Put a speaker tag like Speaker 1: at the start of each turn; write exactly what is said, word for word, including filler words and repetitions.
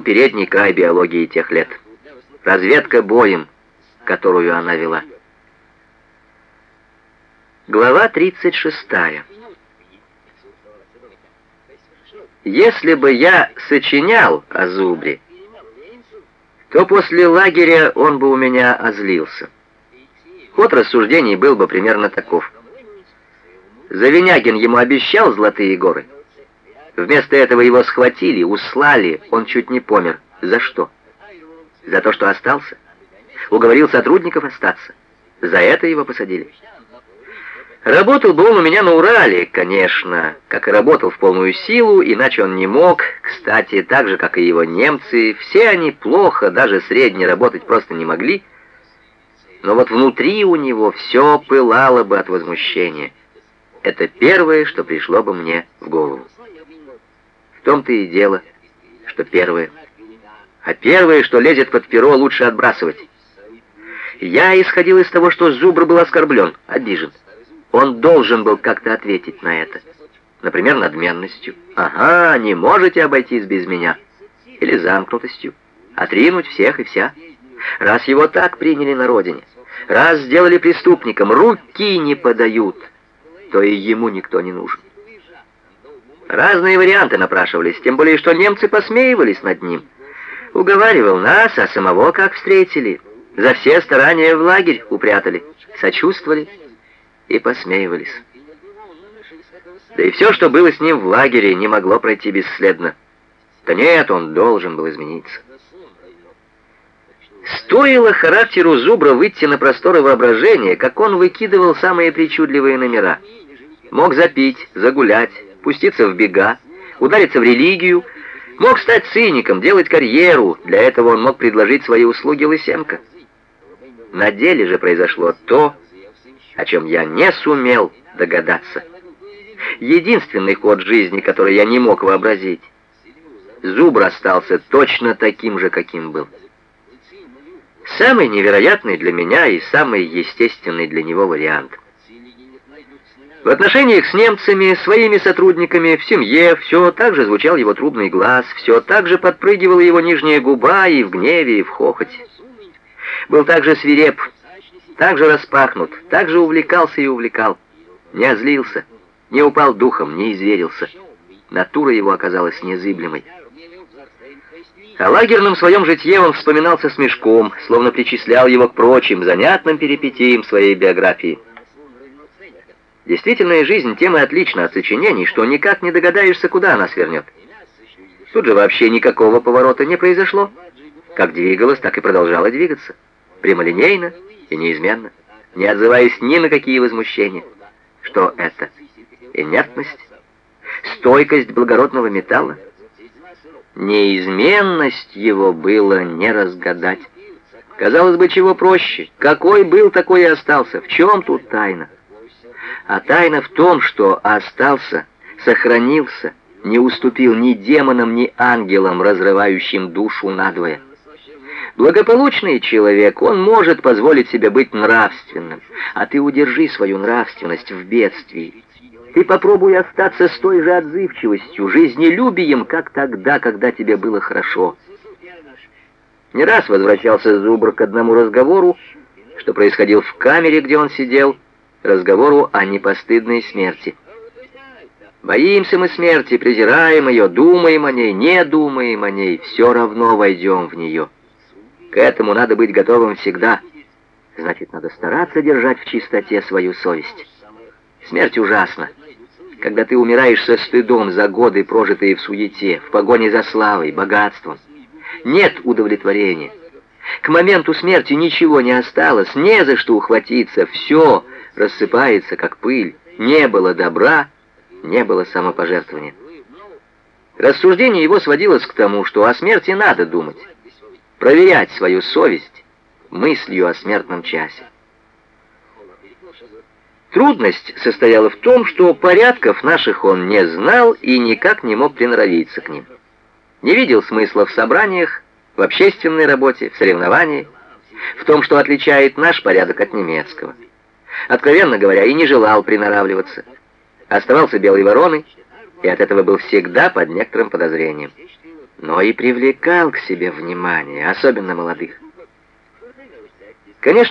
Speaker 1: передний край биологии тех лет. Разведка боем, которую она вела. Глава тридцать шестая. Если бы я сочинял о Зубре, то после лагеря он бы у меня озлился. Ход рассуждений был бы примерно таков. Завинягин ему обещал золотые горы. Вместо этого его схватили, услали, он чуть не помер. За что? За то, что остался? Уговорил сотрудников остаться. За это его посадили. Работал бы он у меня на Урале, конечно, как и работал в полную силу, иначе он не мог. Кстати, так же, как и его немцы, все они плохо, даже средне работать просто не могли. Но вот внутри у него все пылало бы от возмущения. Это первое, что пришло бы мне в голову. В том-то и дело, что первое. А первое, что лезет под перо, лучше отбрасывать. Я исходил из того, что Зубр был оскорблен, обижен. Он должен был как-то ответить на это. Например, надменностью. «Ага, не можете обойтись без меня». Или замкнутостью. Отринуть всех и вся. Раз его так приняли на родине, раз сделали преступником, руки не подают, то и ему никто не нужен. Разные варианты напрашивались, тем более, что немцы посмеивались над ним. Уговаривал нас, а самого как встретили. За все старания в лагерь упрятали, сочувствовали и посмеивались. Да и все, что было с ним в лагере, не могло пройти бесследно. Да нет, он должен был измениться. Стоило характеру Зубра выйти на просторы воображения, как он выкидывал самые причудливые номера. Мог запить, загулять, пуститься в бега, удариться в религию, мог стать циником, делать карьеру. Для этого он мог предложить свои услуги Лысенко. На деле же произошло то, о чем я не сумел догадаться. Единственный ход жизни, который я не мог вообразить. Зубр остался точно таким же, каким был. Самый невероятный для меня и самый естественный для него вариант. В отношениях с немцами, своими сотрудниками, в семье все так же звучал его трубный глаз, все так же подпрыгивала его нижняя губа и в гневе, и в хохоте. Был также свиреп, так же распахнут, так же увлекался и увлекал. Не озлился, не упал духом, не изверился. Натура его оказалась незыблемой. О лагерном своем житье он вспоминал со смешком, словно причислял его к прочим занятным перипетиям своей биографии. Действительная жизнь тем и отлична от сочинений, что никак не догадаешься, куда она свернет. Тут же вообще никакого поворота не произошло. Как двигалась, так и продолжала двигаться. Прямолинейно и неизменно, не отзываясь ни на какие возмущения. Что это? Инертность? Стойкость благородного металла? Неизменность его было не разгадать. Казалось бы, чего проще. Какой был, такой и остался. В чем тут тайна? А тайна в том, что остался, сохранился, не уступил ни демонам, ни ангелам, разрывающим душу надвое. Благополучный человек, он может позволить себе быть нравственным, а ты удержи свою нравственность в бедствии. Ты попробуй остаться с той же отзывчивостью, жизнелюбием, как тогда, когда тебе было хорошо. Не раз возвращался Зубр к одному разговору, что происходил в камере, где он сидел, разговору о непостыдной смерти. Боимся мы смерти, презираем ее, думаем о ней, не думаем о ней, все равно войдем в нее. К этому надо быть готовым всегда. Значит, надо стараться держать в чистоте свою совесть. Смерть ужасна. Когда ты умираешь со стыдом за годы, прожитые в суете, в погоне за славой, богатством. Нет удовлетворения. К моменту смерти ничего не осталось, не за что ухватиться, все рассыпается, как пыль. Не было добра, не было самопожертвования. Рассуждение его сводилось к тому, что о смерти надо думать, проверять свою совесть мыслью о смертном часе. Трудность состояла в том, что порядков наших он не знал и никак не мог приноровиться к ним. Не видел смысла в собраниях, в общественной работе, в соревновании, в том, что отличает наш порядок от немецкого. Откровенно говоря, и не желал приноравливаться. Оставался белой вороной, и от этого был всегда под некоторым подозрением. но и привлекал к себе внимание, особенно молодых. Конечно,